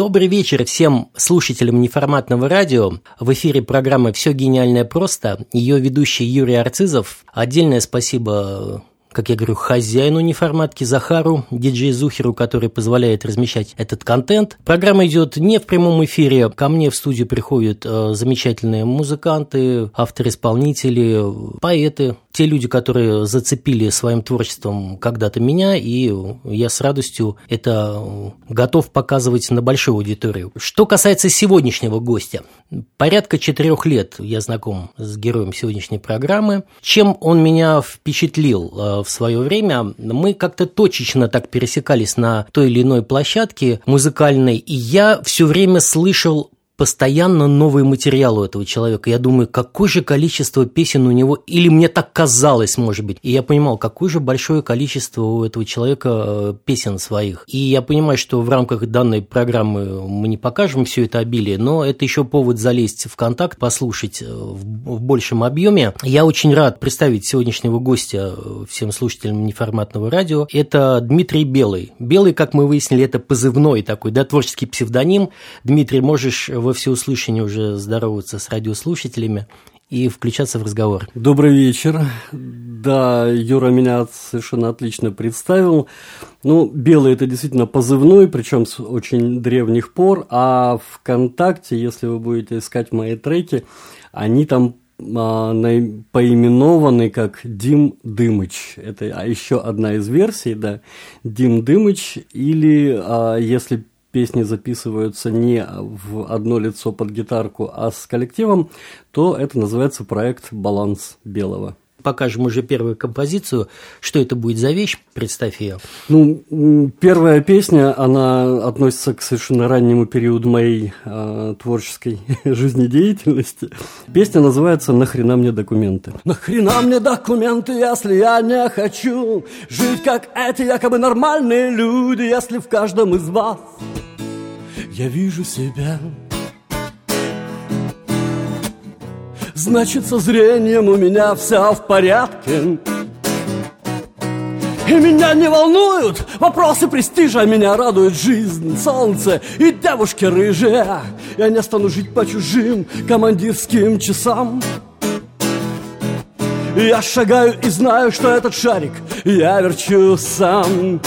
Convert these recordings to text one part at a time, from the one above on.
Добрый вечер всем слушателям неформатного радио. В эфире программа «Все гениальное просто». Ее ведущий Юрий Арцизов. Отдельное спасибо, как я говорю, хозяину неформатки Захару, диджей-зухеру, который позволяет размещать этот контент. Программа идет не в прямом эфире. Ко мне в студию приходят замечательные музыканты, авторы-исполнители, поэты. Те люди, которые зацепили своим творчеством когда-то меня, и я с радостью это готов показывать на большую аудиторию. Что касается сегодняшнего гостя. Порядка 4 лет я знаком с героем сегодняшней программы. Чем он меня впечатлил в свое время? Мы как-то точечно так пересекались на той или иной площадке музыкальной, и я все время слышал постоянно новый материал у этого человека. Я думаю, какое же количество песен у него, или мне так казалось, может быть. И я понимал, какое же большое количество у этого человека песен своих. И я понимаю, что в рамках данной программы мы не покажем все это обилие, но это еще повод залезть в контакт, послушать в большем объеме. Я очень рад представить сегодняшнего гостя всем слушателям неформатного радио. Это Дмитрий Белый. Белый, как мы выяснили, это позывной такой, да, творческий псевдоним. Дмитрий, можешь во всеуслышание уже здороваться с радиослушателями и включаться в разговор. Добрый вечер. Да, Юра меня совершенно отлично представил. Ну, Белый – это действительно позывной, причем с очень древних пор, а ВКонтакте, если вы будете искать мои треки, они там поименованы как Дим Дымыч. Это еще одна из версий, да, Дим Дымыч, или если песни записываются не в одно лицо под гитарку, а с коллективом, то это называется проект «Баланс Белого». Покажем уже первую композицию. Что это будет за вещь? Представь ее. Ну, первая песня, она относится к совершенно раннему периоду моей творческой жизнедеятельности. Песня называется «Нахрена мне документы». Нахрена мне документы, если я не хочу жить, как эти якобы нормальные люди, если в каждом из вас я вижу себя. Значит, со зрением у меня все в порядке. И меня не волнуют вопросы престижа, меня радует жизнь, солнце и девушки рыжие. Я не стану жить по чужим командирским часам. Я шагаю и знаю, что этот шарик я верчу сам.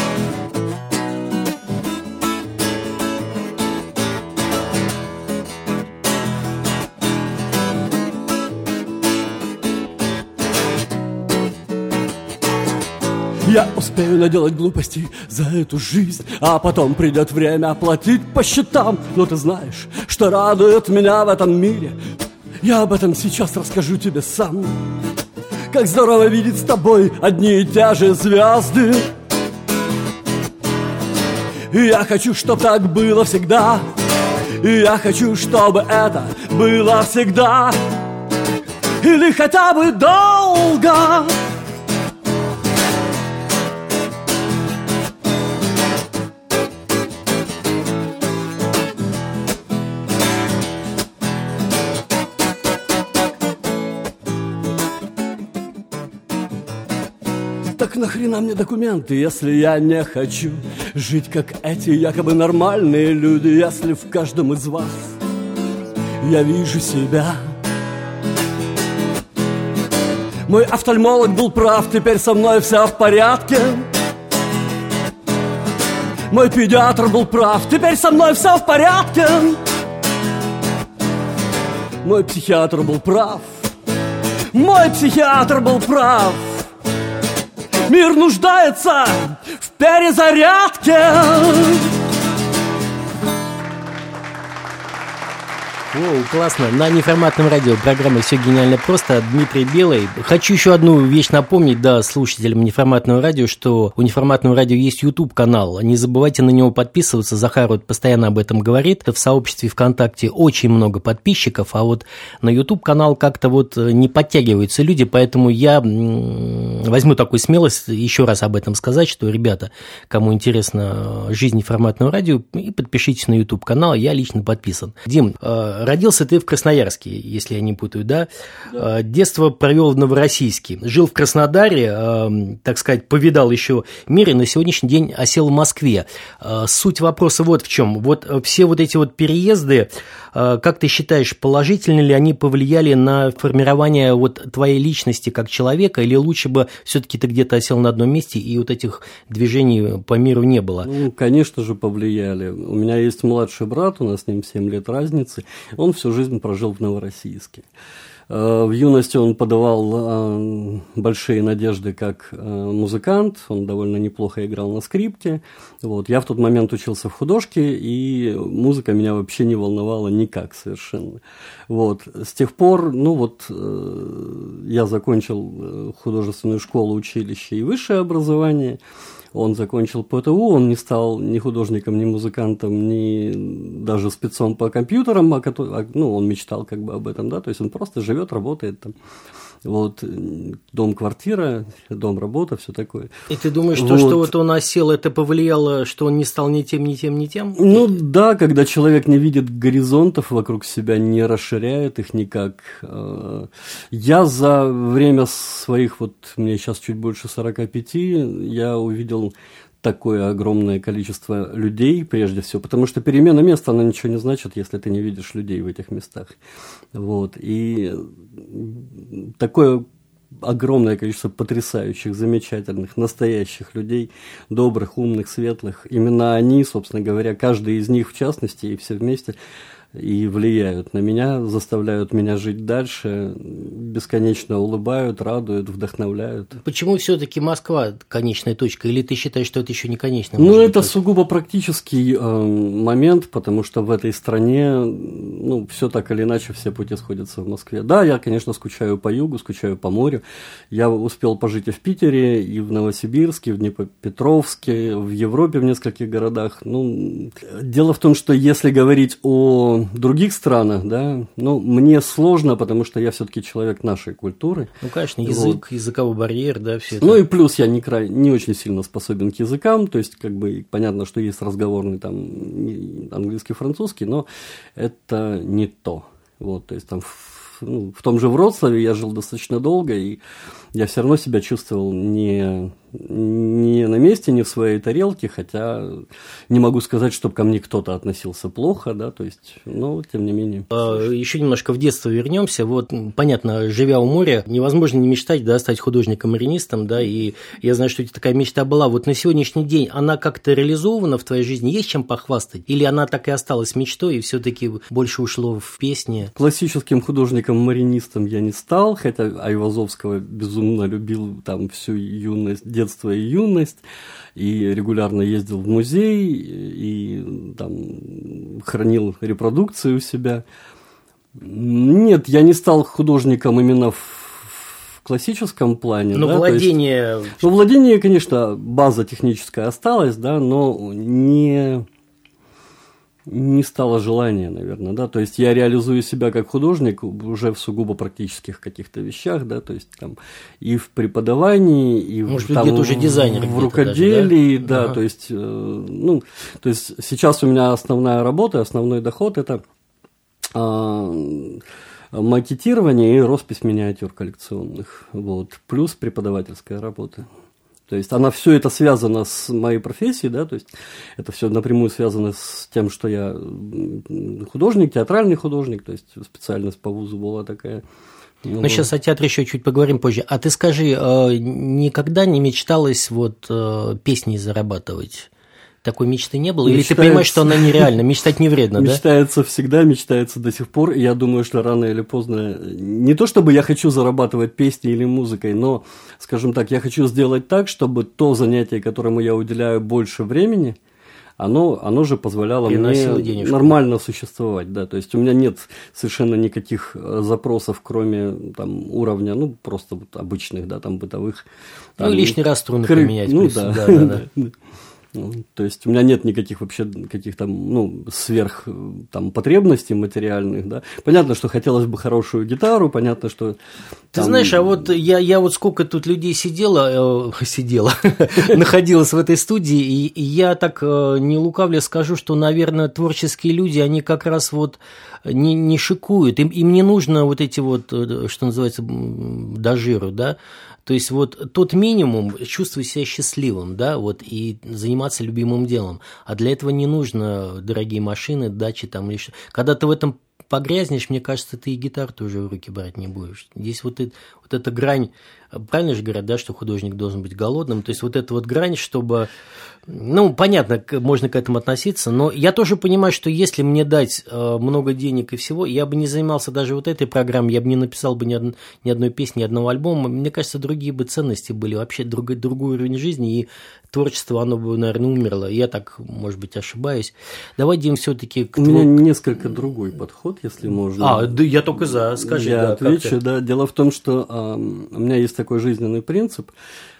Я успею наделать глупостей за эту жизнь, а потом придет время оплатить по счетам. Но ты знаешь, что радует меня в этом мире. Я об этом сейчас расскажу тебе сам. Как здорово видеть с тобой одни и те же звезды. И я хочу, чтобы так было всегда. И я хочу, чтобы это было всегда. Или хотя бы долго. Так нахрена мне документы, если я не хочу жить, как эти якобы нормальные люди, если в каждом из вас я вижу себя. Мой офтальмолог был прав, теперь со мной все в порядке. Мой педиатр был прав, теперь со мной все в порядке. Мой психиатр был прав. Мой психиатр был прав. Мир нуждается в перезарядке. О, классно. На неформатном радио программа «Все гениально просто». Дмитрий Белый. Хочу еще одну вещь напомнить, да, слушателям неформатного радио, что у неформатного радио есть YouTube-канал. Не забывайте на него подписываться. Захар вот постоянно об этом говорит. В сообществе ВКонтакте очень много подписчиков, а вот на YouTube-канал как-то вот не подтягиваются люди, поэтому я возьму такую смелость еще раз об этом сказать, что, ребята, кому интересна жизнь неформатного радио, и подпишитесь на YouTube-канал, я лично подписан. Дим, Родился ты в Красноярске, если я не путаю, да? Да. Детство провел в Новороссийске. Жил в Краснодаре, так сказать, повидал еще мир, и на сегодняшний день осел в Москве. Суть вопроса вот в чем. Вот все вот эти вот переезды, как ты считаешь, положительно ли они повлияли на формирование вот твоей личности как человека, или лучше бы все-таки ты где-то осел на одном месте, и вот этих движений по миру не было? Ну, конечно же, повлияли. У меня есть младший брат, у нас с ним 7 лет разницы, он всю жизнь прожил в Новороссийске. В юности он подавал большие надежды как музыкант, он довольно неплохо играл на скрипке. Вот. Я в тот момент учился в художке, и музыка меня вообще не волновала никак совершенно. Вот. С тех пор, я закончил художественную школу, училище и высшее образование. Он закончил ПТУ, он не стал ни художником, ни музыкантом, ни даже спецом по компьютерам, он мечтал как бы об этом, да, то есть он просто живет, работает там. Вот, дом, квартира, дом, работа, все такое. И ты думаешь, что вот он осел, это повлияло, что он не стал ни тем, ни тем, ни тем? Ну да, когда человек не видит горизонтов вокруг себя, не расширяет их никак. Я за время своих, мне сейчас чуть больше 45, я увидел такое огромное количество людей, прежде всего, потому что перемена места, она ничего не значит, если ты не видишь людей в этих местах. Вот. И такое огромное количество потрясающих, замечательных, настоящих людей, добрых, умных, светлых. Именно они, собственно говоря, каждый из них в частности, и все вместе, и влияют на меня, заставляют меня жить дальше, бесконечно улыбают, радуют, вдохновляют. Почему все-таки Москва конечная точка? Или ты считаешь, что это еще не конечная? Это сугубо практический момент, потому что в этой стране, все так или иначе, все пути сходятся в Москве. Да, я, конечно, скучаю по югу, скучаю по морю. Я успел пожить и в Питере, и в Новосибирске, и в Днепропетровске, в Европе в нескольких городах. Дело в том, что если говорить о других странах, да, мне сложно, потому что я все-таки человек нашей культуры. Конечно, язык, языковой барьер, да, все это. И плюс я не очень сильно способен к языкам, то есть, понятно, что есть разговорный там английский, французский, но это не то. Вот, то есть, там в том же Вроцлаве я жил достаточно долго, и я все равно себя чувствовал не на месте, не в своей тарелке, хотя не могу сказать, чтобы ко мне кто-то относился плохо, да, то есть, тем не менее. Еще немножко в детство вернемся. Вот, понятно, живя у моря, невозможно не мечтать, да, стать художником-маринистом, да, и я знаю, что у тебя такая мечта была. Вот на сегодняшний день она как-то реализована в твоей жизни? Есть чем похвастать? Или она так и осталась мечтой, и все-таки больше ушло в песни? Классическим художником-маринистом я не стал, хотя Айвазовского безумно любил там всю юность, детство и юность, и регулярно ездил в музей, и там хранил репродукции у себя. Нет, я не стал художником именно в классическом плане. Но да, владение... владение, конечно, база техническая осталась, да, но не стало желания, наверное, да, то есть я реализую себя как художник уже в сугубо практических каких-то вещах, да, то есть там и в преподавании, и уже дизайнер в рукоделии, даже, да, ага. То есть сейчас у меня основная работа, основной доход – это макетирование и роспись миниатюр коллекционных, вот, плюс преподавательская работа. То есть все это связано с моей профессией, да, то есть это все напрямую связано с тем, что я художник, театральный художник, то есть специальность по вузу была такая. Но сейчас о театре еще чуть поговорим позже. А ты скажи, никогда не мечталось песней зарабатывать? Такой мечты не было? Или ты понимаешь, что она нереальна? Мечтать не вредно, да? Мечтается всегда, мечтается до сих пор. И я думаю, что рано или поздно... Не то, чтобы я хочу зарабатывать песней или музыкой, но, скажем так, я хочу сделать так, чтобы то занятие, которому я уделяю больше времени, оно же позволяло мне нормально существовать. Да? То есть, у меня нет совершенно никаких запросов, кроме уровня, просто обычных, да, бытовых. Лишний раз струны поменять. Да. То есть у меня нет никаких вообще каких-то сверх потребностей материальных, да. Понятно, что хотелось бы хорошую гитару, понятно, что Ты знаешь, а вот я вот сколько тут людей сидела, находилась в этой студии, и я так не лукавлю скажу, что, наверное, творческие люди, они как раз вот не шикуют, им не нужно вот эти вот, что называется, дожиру, да, то есть вот тот минимум чувствовать себя счастливым, да, вот, и заниматься любимым делом, а для этого не нужно дорогие машины, дачи там или что. Когда ты в этом погрязнешь, мне кажется, ты и гитару тоже в руки брать не будешь. Здесь вот эта грань, правильно же говорят, да, что художник должен быть голодным, то есть вот эта вот грань, чтобы, ну, понятно, можно к этому относиться, но я тоже понимаю, что если мне дать много денег и всего, я бы не занимался даже вот этой программой, я бы не написал бы ни одной песни, ни одного альбома, мне кажется, другие бы ценности были, вообще другой уровень жизни, и творчество, оно бы, наверное, умерло. Я так, может быть, ошибаюсь. Давай, Дим, все-таки... У меня несколько другой подход, если можно. Да, я только за, скажи. Я отвечу, да. Дело в том, что у меня есть такой жизненный принцип.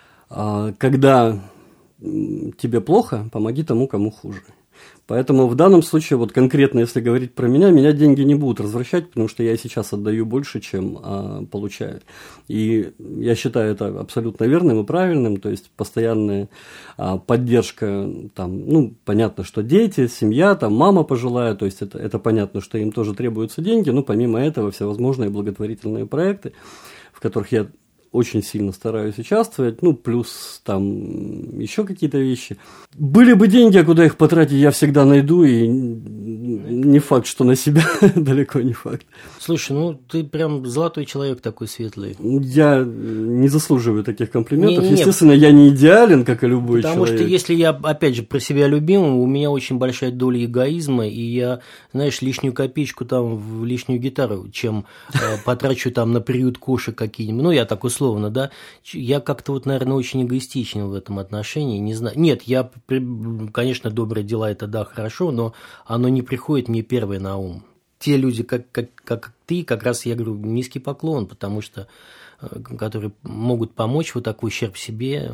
Когда тебе плохо, помоги тому, кому хуже. Поэтому в данном случае, вот конкретно, если говорить про меня деньги не будут возвращать, потому что я сейчас отдаю больше, чем получаю. И я считаю это абсолютно верным и правильным, то есть постоянная поддержка, там, ну, понятно, что дети, семья, там, мама пожилая, то есть это понятно, что им тоже требуются деньги, но помимо этого всевозможные благотворительные проекты, в которых я очень сильно стараюсь участвовать, ну, плюс там еще какие-то вещи. Были бы деньги, а куда их потратить, я всегда найду, и не факт, что на себя, далеко не факт. Слушай, ну, ты прям золотой человек такой светлый. Я не заслуживаю таких комплиментов. Естественно, я не идеален, как и любой человек. Потому что если я, опять же, про себя любимого, у меня очень большая доля эгоизма, и я, знаешь, лишнюю копеечку там в лишнюю гитару, чем потрачу там на приют кошек какие-нибудь. Ну, я так условно, да. Я как-то вот, наверное, очень эгоистичен в этом отношении, не знаю. Нет, конечно, добрые дела – это да, хорошо, но оно не приходит мне первое на ум. Те люди, как ты, как раз я говорю, низкий поклон, потому что, которые могут помочь вот такой ущерб себе.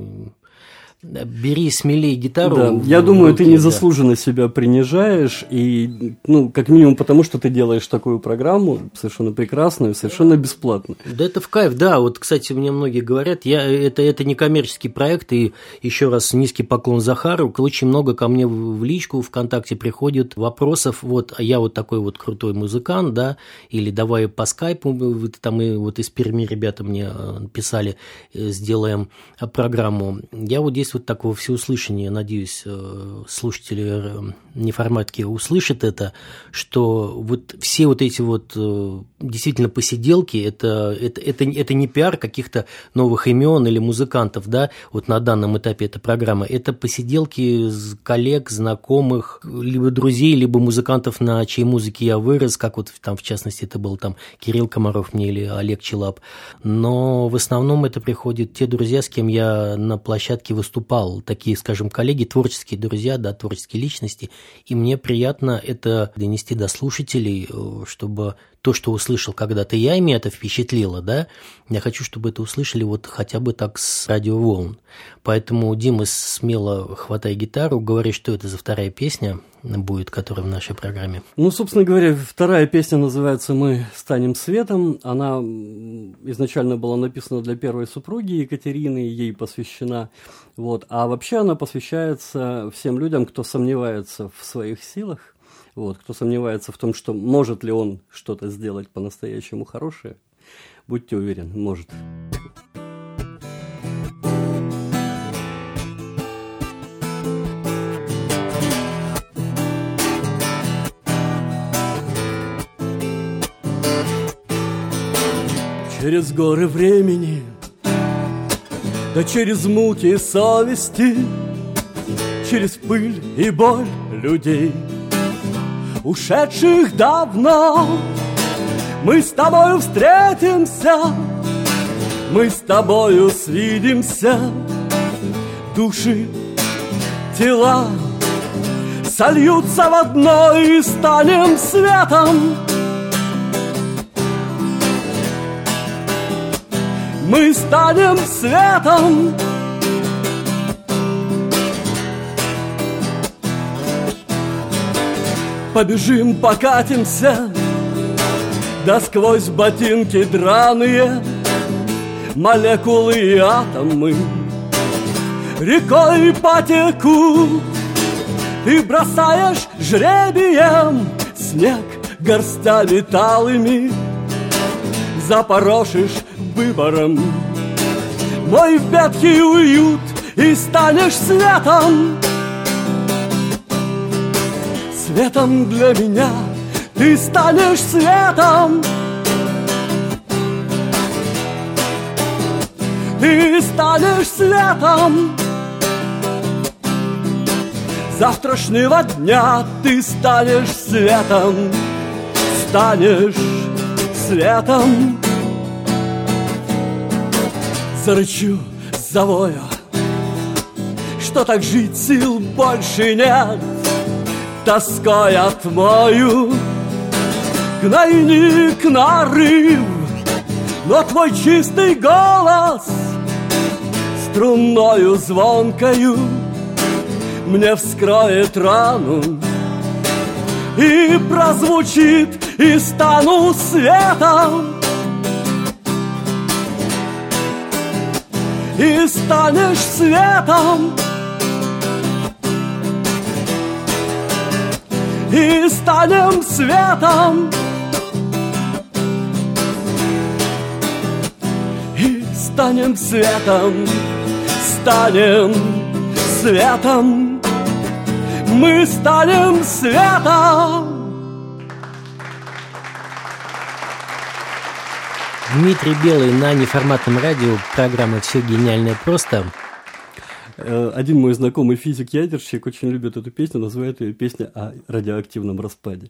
Бери смелее гитару. Да, я думаю, ты незаслуженно себя принижаешь, и, ну, как минимум потому, что ты делаешь такую программу совершенно прекрасную, совершенно бесплатно. Да это в кайф, да. Вот, кстати, мне многие говорят, это не коммерческий проект, и еще раз низкий поклон Захару. Очень много ко мне в личку ВКонтакте приходит вопросов, вот, а я вот такой вот крутой музыкант, да, или давай по скайпу, там и вот из Перми ребята мне писали, сделаем программу. Я вот здесь вот такого всеуслышания, надеюсь, слушатели неформатки услышат это, что вот все вот эти вот действительно посиделки, это не пиар каких-то новых имен или музыкантов, да, вот на данном этапе эта программа, это посиделки коллег, знакомых, либо друзей, либо музыкантов, на чьей музыке я вырос, как вот там, в частности, это был там Кирилл Комаров мне или Олег Челап, но в основном это приходят те друзья, с кем я на площадке выступал, такие, скажем, коллеги, творческие друзья, да, творческие личности, и мне приятно это донести до слушателей, чтобы то, что услышал когда-то я, и меня это впечатлило, да, я хочу, чтобы это услышали вот хотя бы так с радиоволн. Поэтому, Дима, смело хватай гитару, говори, что это за вторая песня будет, которая в нашей программе. Ну, собственно говоря, вторая песня называется «Мы станем светом». Она изначально была написана для первой супруги Екатерины, ей посвящена. Вот. А вообще она посвящается всем людям, кто сомневается в своих силах. Вот, кто сомневается в том, что может ли он что-то сделать по-настоящему хорошее, будьте уверены, может. Через горы времени, да через муки совести, через пыль и боль людей, ушедших давно, мы с тобою встретимся, мы с тобою свидимся, души, тела сольются в одно и станем светом. Мы станем светом. Побежим, покатимся, да сквозь ботинки драные молекулы и атомы рекой потекут. Ты бросаешь жребием снег горстями талыми, запорошишь выбором мой ветхий уют и станешь светом. Светом для меня ты станешь светом. Ты станешь светом. Завтрашнего дня ты станешь светом. Станешь светом. Зарычу, завою, что так жить сил больше нет. Тоской отмою гнойник нарыв, но твой чистый голос струною звонкою мне вскроет рану и прозвучит, и стану светом. И станешь светом. И станем светом. И станем светом. Станем светом. Мы станем светом. Дмитрий Белый на неформатном радио, программа «Все гениальное просто». Один мой знакомый физик-ядерщик очень любит эту песню, называет ее песня о радиоактивном распаде.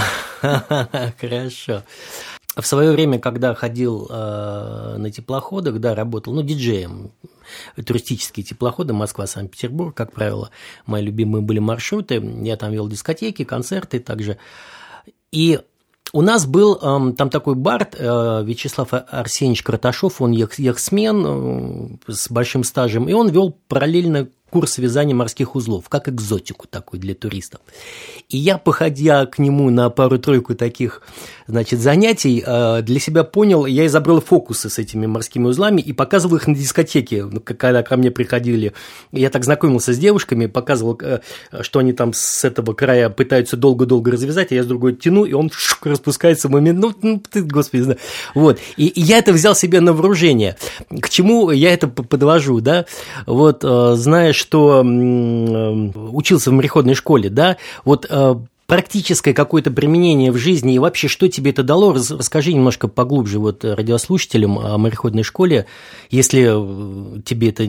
Хорошо. В свое время, когда ходил на теплоходах, да, работал, диджеем, туристические теплоходы, Москва, Санкт-Петербург, как правило, мои любимые были маршруты, я там вел дискотеки, концерты также, и у нас был там такой бард Вячеслав Арсеньевич Карташов, он яхтсмен с большим стажем, и он вел параллельно курс вязания морских узлов, как экзотику такой для туристов. И я, походя к нему на пару-тройку таких, занятий, для себя понял, я изобрел фокусы с этими морскими узлами и показывал их на дискотеке, когда ко мне приходили. Я так знакомился с девушками, показывал, что они там с этого края пытаются долго-долго развязать, а я с другой тяну, и он распускается в момент, ты, господи, вот. И я это взял себе на вооружение. К чему я это подвожу, да? Вот, знаешь, что учился в мореходной школе, да, вот практическое какое-то применение в жизни и вообще, что тебе это дало, расскажи немножко поглубже вот радиослушателям о мореходной школе, если тебе это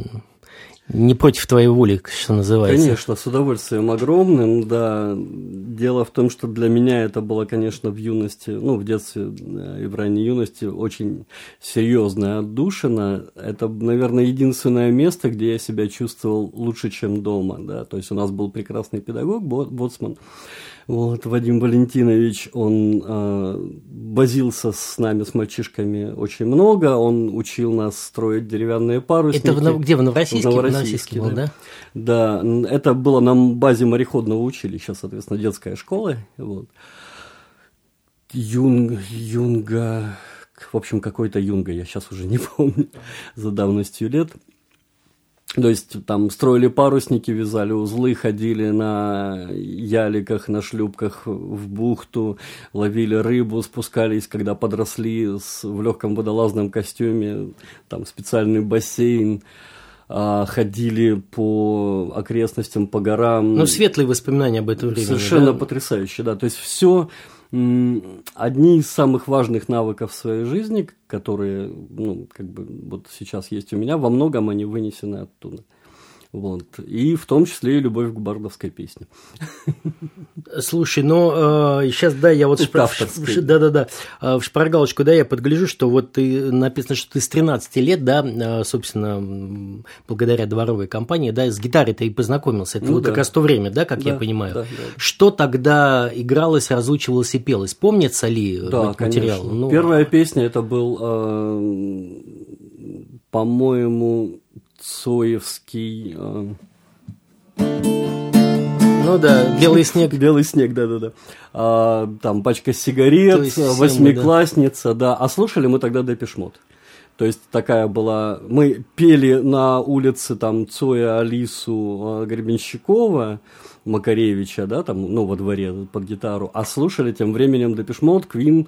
не против твоей воли, что называется. Конечно, с удовольствием огромным, да. Дело в том, что для меня это было, конечно, в юности, в детстве и в ранней юности очень серьезная отдушина. Это, наверное, единственное место, где я себя чувствовал лучше, чем дома, да. То есть у нас был прекрасный педагог, боцман. Вот, Вадим Валентинович, он возился с нами, с мальчишками, очень много. Он учил нас строить деревянные парусники. Это где, в Новороссийске? В Новороссийске был, да? Да, это было на базе мореходного училища, соответственно, детская школа. Вот. Юнга, в общем, какой-то Юнга, я сейчас уже не помню, за давностью лет. То есть там строили парусники, вязали узлы, ходили на яликах, на шлюпках в бухту, ловили рыбу, спускались, когда подросли в легком водолазном костюме, там специальный бассейн, ходили по окрестностям, по горам. Светлые воспоминания об этом времени. Совершенно потрясающе, да. То есть все одни из самых важных навыков в своей жизни, которые, вот сейчас есть у меня, во многом они вынесены оттуда. Вот. И в том числе и любовь к бардовской песне. Слушай, сейчас, да, я вот в шпаргалочку, да, я подгляжу, что вот ты написано, что ты с 13 лет, да, собственно, благодаря дворовой компании, да, с гитарой ты и познакомился. Это как раз то время, да, как я понимаю. Да. Что тогда игралось, разучивалось и пелось? Помнится ли этот материал? Первая песня это был, по-моему, Цоевский. «Белый снег». «Белый снег», да. Там «Пачка сигарет», «Восьмиклассница», да. А слушали мы тогда Депеш Мод. То есть такая была... Мы пели на улице там Цоя, Алису, Гребенщикова, Макаревича, да, там, ну, во дворе под гитару, а слушали тем временем Депеш Мод, Квин.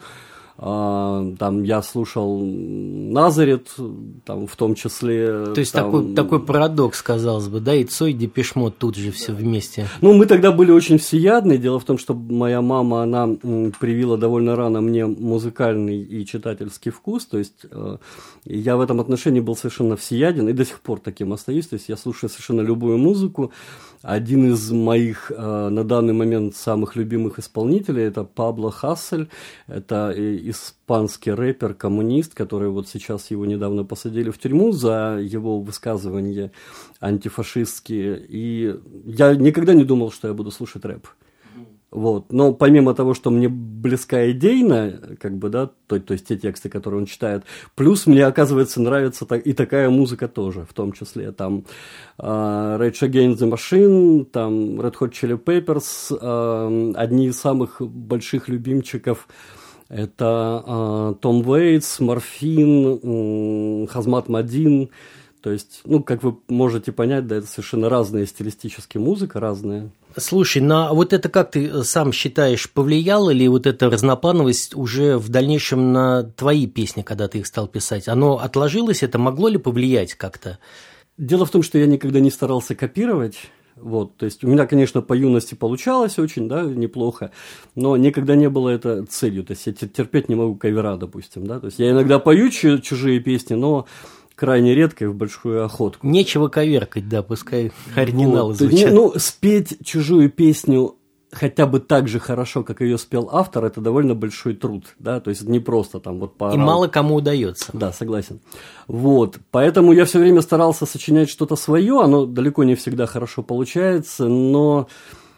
Там я слушал Назарет, там в том числе... То есть там... такой парадокс, казалось бы, да, и Цой, Депеш Мод тут же все вместе. Ну, мы тогда были очень всеядны. Дело в том, что моя мама, она привила довольно рано мне музыкальный и читательский вкус, то есть я в этом отношении был совершенно всеяден, и до сих пор таким остаюсь, то есть я слушаю совершенно любую музыку. Один из моих на данный момент самых любимых исполнителей – это Пабло Хассель, это испанский рэпер, коммунист, который вот сейчас его недавно посадили в тюрьму за его высказывания антифашистские, и я никогда не думал, что я буду слушать рэп. Вот. Но помимо того, что мне близка идейно, как бы, да, то есть те тексты, которые он читает, плюс мне, оказывается, нравится и такая музыка тоже, в том числе там Rage Against the Machine, там Red Hot Chili Peppers, одни из самых больших любимчиков это Том Вейтс, Морфин, Хазмат Мадин. То есть, ну, как вы можете понять, да, это совершенно разная стилистически музыка, разная. Слушай, на вот это, как ты сам считаешь, повлияло ли вот эта разноплановость уже в дальнейшем на твои песни, когда ты их стал писать? Оно отложилось, это могло ли повлиять как-то? Дело в том, что я никогда не старался копировать. Вот, то есть у меня, конечно, по юности получалось очень, да, неплохо, но никогда не было это целью. То есть я терпеть не могу кавера, допустим, да. То есть я иногда пою чужие песни, но крайне редко и в большую охотку. Нечего коверкать, да, пускай оригиналы вот. звучат. Ну, спеть чужую песню хотя бы так же хорошо, как ее спел автор, это довольно большой труд, да, то есть не просто там вот поорал. И мало кому удается. Да, согласен. Вот, поэтому я все время старался сочинять что-то свое, оно далеко не всегда хорошо получается, но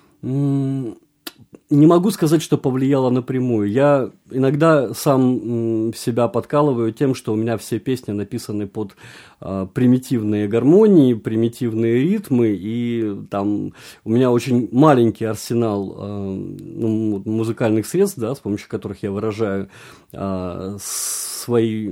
не могу сказать, что повлияло напрямую. Я иногда сам себя подкалываю тем, что у меня все песни написаны под примитивные гармонии, примитивные ритмы, и там у меня очень маленький арсенал музыкальных средств, да, с помощью которых я выражаю свои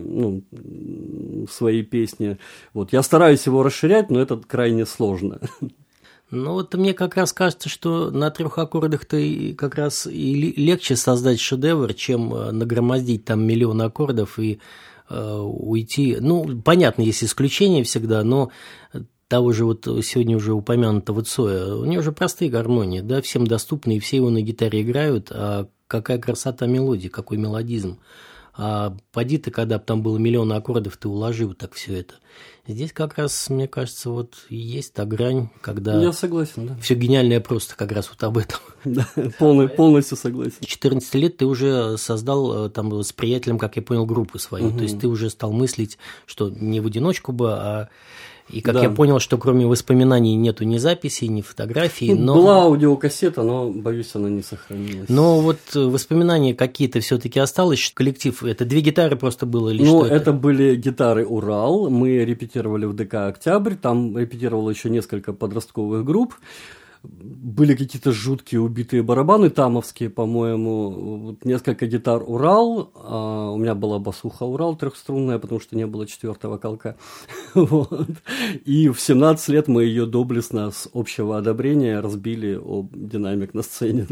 песни. Вот. Я стараюсь его расширять, но это крайне сложно. Ну, вот мне как раз кажется, что на 3 аккордах-то и как раз и легче создать шедевр, чем нагромоздить там миллион аккордов и уйти. Ну, понятно, есть исключения всегда, но того же вот сегодня уже упомянутого Цоя, у него же простые гармонии, да, всем доступны, и все его на гитаре играют, а какая красота мелодии, какой мелодизм. А поди ты, когда бы там было миллион аккордов, ты уложил так все это. Здесь как раз, мне кажется, вот есть та грань, когда... Я согласен, да. Все гениальное просто как раз вот об этом. Да, полностью согласен. С 14 лет ты уже создал там с приятелем, как я понял, группу свою. То есть ты уже стал мыслить, что не в одиночку бы, а... И как я понял, что кроме воспоминаний нету ни записей, ни фотографий. Но... Была аудиокассета, но, боюсь, она не сохранилась. Но вот воспоминания какие-то все-таки осталось. Коллектив, это 2 гитары просто было или что? Это были гитары «Урал». Мы репетировали в ДК «Октябрь». Там репетировало еще несколько подростковых групп. Были какие-то жуткие убитые барабаны тамовские, по-моему, вот несколько гитар «Урал», у меня была басуха «Урал» трехструнная, потому что не было 4-го колка, вот. И в 17 лет мы ее доблестно с общего одобрения разбили об динамик на сцене.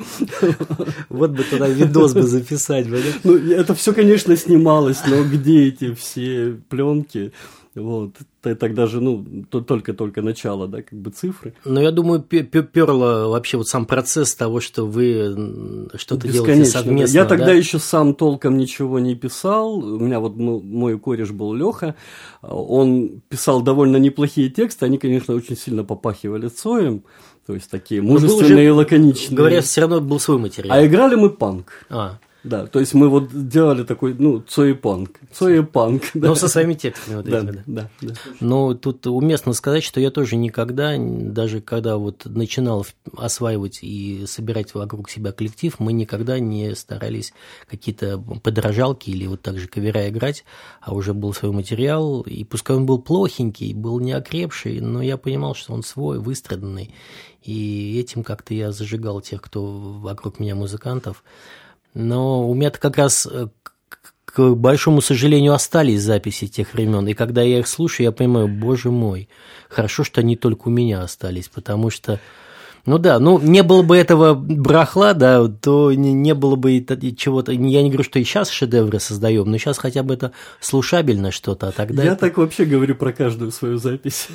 Вот бы туда видос бы записать. Ну, это все, конечно, снималось, но где эти все пленки? Вот, тогда же, только начало, да, как бы цифры. Но я думаю, перло вообще вот сам процесс того, что вы что-то делаете совместно. Я тогда еще сам толком ничего не писал. У меня вот мой кореш был Леха, он писал довольно неплохие тексты, они, конечно, очень сильно попахивали Цоем, то есть такие мужественные и лаконичные. Говорят, все равно был свой материал. А играли мы панк. Да, то есть мы вот делали такой, Цой-панк. Цой-панк. Да. Ну, со своими текстами вот этими, да. Но тут уместно сказать, что я тоже никогда, даже когда вот начинал осваивать и собирать вокруг себя коллектив, мы никогда не старались какие-то подражалки или вот так же кавера играть, а уже был свой материал, и пускай он был плохенький, был неокрепший, но я понимал, что он свой, выстраданный, и этим как-то я зажигал тех, кто вокруг меня музыкантов. Но у меня-то как раз к большому сожалению, остались записи тех времен. И когда я их слушаю, я понимаю, боже мой, хорошо, что они только у меня остались, потому что, не было бы этого барахла, да, то не было бы чего-то. Я не говорю, что и сейчас шедевры создаем, но сейчас хотя бы это слушабельно что-то, а тогда. Я так вообще говорю про каждую свою запись.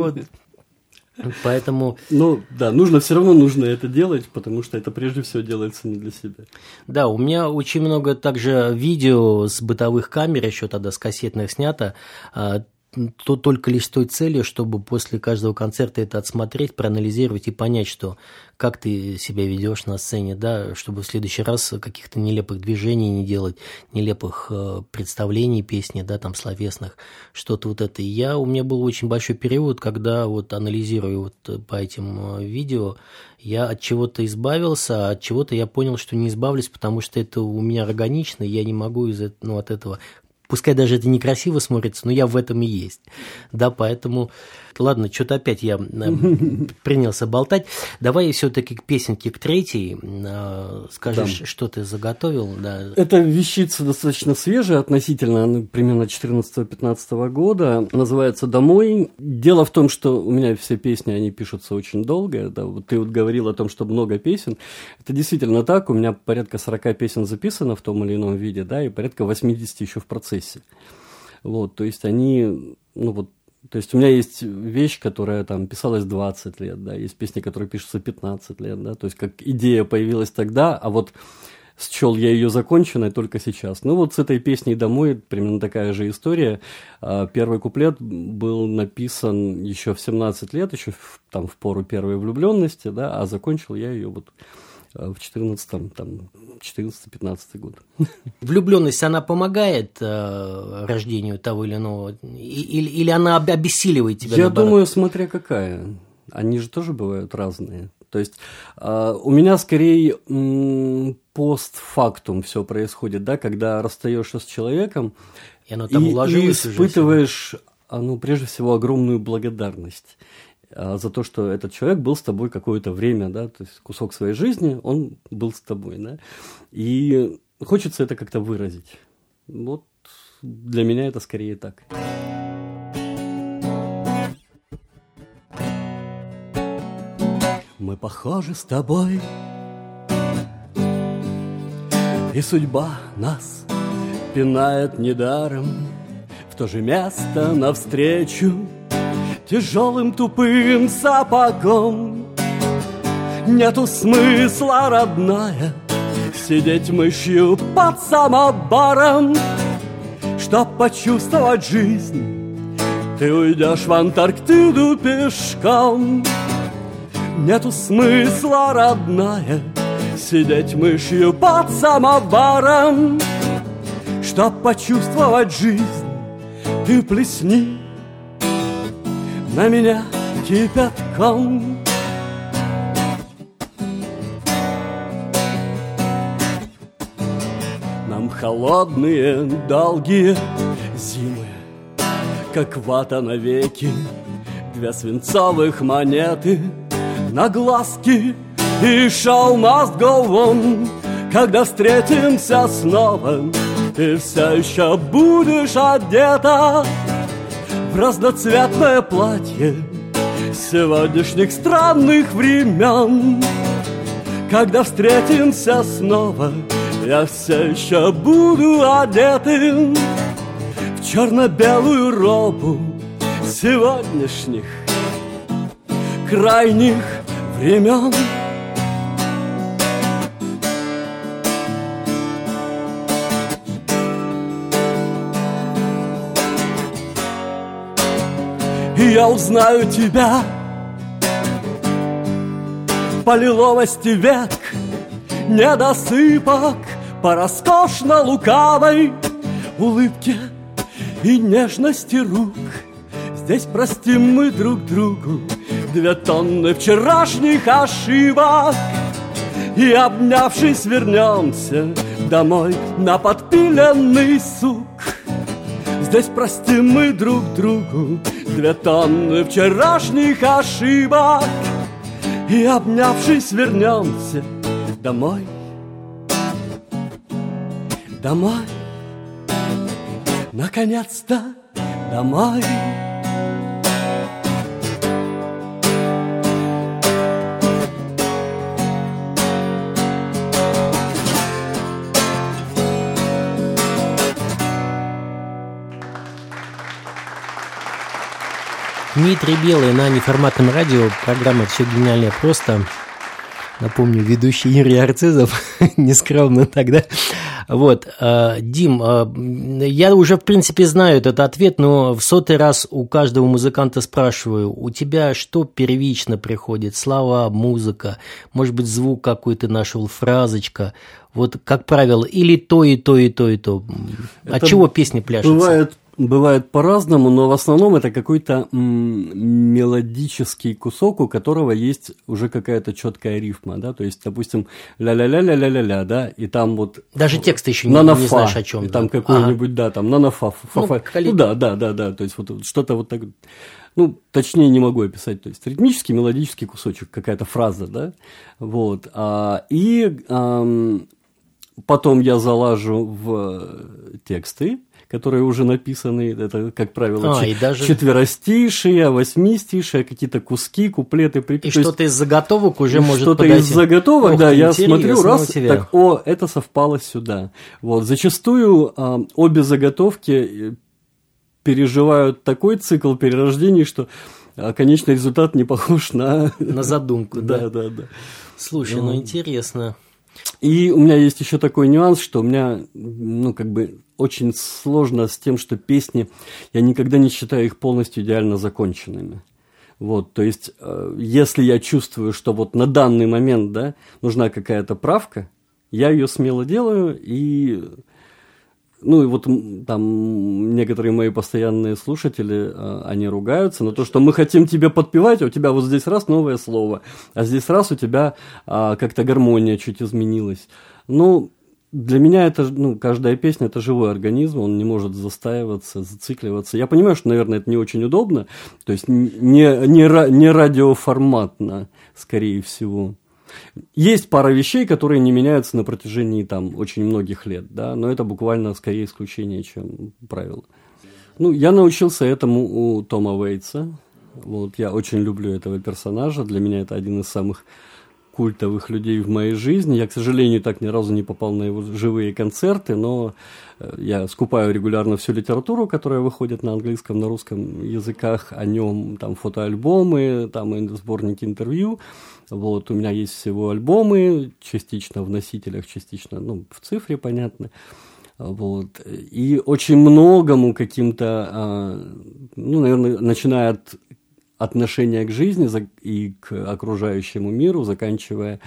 Поэтому... все равно нужно это делать, потому что это прежде всего делается не для себя. Да, у меня очень много также видео с бытовых камер, еще тогда с кассетных снято, то только лишь с той целью, чтобы после каждого концерта это отсмотреть, проанализировать и понять, что как ты себя ведешь на сцене, да, чтобы в следующий раз каких-то нелепых движений не делать, нелепых представлений песни, да, там словесных, что-то вот это. И у меня был очень большой период, когда вот анализируя вот по этим видео, я от чего-то избавился, а от чего-то я понял, что не избавлюсь, потому что это у меня органично, и я не могу от этого. Пускай даже это некрасиво смотрится, но я в этом и есть. Да, поэтому, ладно, что-то опять я принялся болтать. Давай все-таки к песенке, к третьей. Скажешь, что ты заготовил? Да. Эта вещица достаточно свежая относительно, она примерно 14-15 года. Называется «Домой». Дело в том, что у меня все песни, они пишутся очень долго. Да, вот ты вот говорил о том, что много песен. Это действительно так. У меня порядка 40 песен записано в том или ином виде, да, и порядка 80 еще в процессе. Вот, то есть они, то есть у меня есть вещь, которая там писалась 20 лет, да, есть песни, которые пишутся 15 лет, да, то есть как идея появилась тогда, а вот счел я ее законченной только сейчас. С этой песней «Домой» примерно такая же история. Первый куплет был написан еще в 17 лет, еще в пору первой влюбленности, да, а закончил я ее в 14-15 год. Влюбленность, она помогает рождению того или иного? Или она обессиливает тебя? Я думаю, смотря какая. Они же тоже бывают разные. То есть у меня скорее постфактум все происходит, да, когда расстаешься с человеком и испытываешь, прежде всего, огромную благодарность за то, что этот человек был с тобой какое-то время, да, то есть кусок своей жизни, он был с тобой, да, и хочется это как-то выразить. Вот для меня это скорее так. Мы похожи с тобой, и судьба нас пинает недаром в то же место навстречу тяжелым тупым сапогом. Нету смысла, родная, сидеть мышью под самобаром. Чтоб почувствовать жизнь, ты уйдешь в Антарктиду пешком. Нету смысла, родная, сидеть мышью под самоваром. Чтоб почувствовать жизнь, ты плесни на меня кипятком. Нам холодные, долгие зимы, как вата навеки, две свинцовых монеты на глазки, и шоу must go on. Когда встретимся снова, ты все еще будешь одета в разноцветное платье сегодняшних странных времен. Когда встретимся снова, я все еще буду одетым в черно-белую робу сегодняшних крайних времен. И я узнаю тебя по лиловости век недосыпок, по роскошно-лукавой улыбке и нежности рук. Здесь простим мы друг другу 2 тонны вчерашних ошибок, и, обнявшись, вернемся домой на подпиленный сук. Здесь простим мы друг другу 2 тонны вчерашних ошибок, и, обнявшись, вернемся домой. Домой. наконец-то домой. Дмитрий Белый на неформатном радио, программа «Все гениальное просто». Напомню, ведущий Юрий Арцизов, нескромно тогда. Вот, Дим, я уже, в принципе, знаю этот ответ, но в 100-й раз у каждого музыканта спрашиваю, у тебя что первично приходит? Слова, музыка, может быть, звук какой-то нашел, фразочка? Вот, как правило, или то, и то, и то, и то. От чего песни пляшутся? Бывает по-разному, но в основном это какой-то мелодический кусок, у которого есть уже какая-то четкая рифма, да, то есть, допустим, ля-ля-ля-ля-ля-ля-ля, да, и там вот... Даже текста еще не знаешь о чем. И там какой-нибудь, да, там на-на-фа, фа-фа, да, то есть, вот что-то вот так, ну, точнее не могу описать, то есть, ритмический, мелодический кусочек, какая-то фраза, да, вот, потом я залажу в тексты, которые уже написаны, это, как правило, четверостишие, восьмистишие, какие-то куски, куплеты, припевы. И что-то из заготовок уже может что-то подойти. Из заготовок, да, я смотрю, раз, так, это совпало сюда. Вот, зачастую обе заготовки переживают такой цикл перерождений, что конечный результат не похож на задумку, да. Да. Слушай, ну интересно. И у меня есть еще такой нюанс, что у меня, ну, как бы очень сложно с тем, что песни, я никогда не считаю их полностью идеально законченными. Вот, то есть, если я чувствую, что вот на данный момент, да, нужна какая-то правка, я ее смело делаю, и... Ну, и вот там некоторые мои постоянные слушатели, они ругаются на то, что мы хотим тебе подпевать, а у тебя вот здесь раз новое слово, а здесь раз у тебя как-то гармония чуть изменилась. Ну, для меня это, ну, каждая песня – это живой организм, он не может застаиваться, зацикливаться. Я понимаю, что, наверное, это не очень удобно, то есть не радиоформатно, скорее всего. Есть пара вещей, которые не меняются на протяжении там очень многих лет, да, но это буквально скорее исключение, чем правило. Ну, я научился этому у Тома Уэйтса. Вот, я очень люблю этого персонажа. Для меня это один из самых культовых людей в моей жизни. Я, к сожалению, так ни разу не попал на его живые концерты, но я скупаю регулярно всю литературу, которая выходит на английском, на русском языках о нем, там фотоальбомы, там сборники интервью. Вот, у меня есть всего альбомы, частично в носителях, частично, ну, в цифре, понятно. Вот. И очень многому каким-то, ну, наверное, начиная от отношения к жизни и к окружающему миру, заканчивая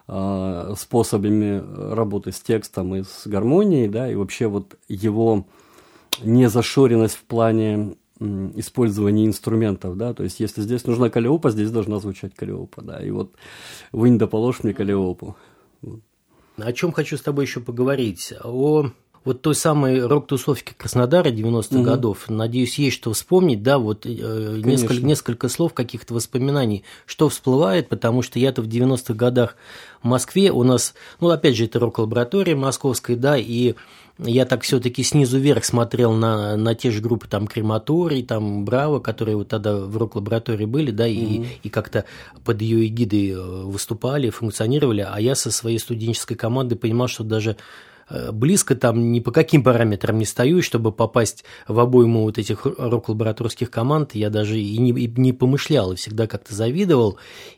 способами работы с текстом и с гармонией, да, и вообще вот его незашоренность в плане использования инструментов, да, то есть если здесь нужна калиопа, здесь должна звучать калиопа, да, и вот вынь да положь мне калиопу. О чем хочу с тобой еще поговорить? О вот той самой рок-тусовке Краснодара 90-х годов. Надеюсь, есть что вспомнить, да, вот несколько слов, каких-то воспоминаний, что всплывает, потому что я-то в 90-х годах в Москве, у нас, ну, опять же, это рок-лаборатория московская, да, и я так все-таки снизу вверх смотрел на те же группы, там, Крематорий, там, Браво, которые вот тогда в рок-лаборатории были, да, и как-то под ее эгидой выступали, функционировали, а я со своей студенческой командой понимал, что даже близко там ни по каким параметрам не стою, чтобы попасть в обойму вот этих рок-лабораторских команд, я даже и не помышлял, и всегда как-то завидовал,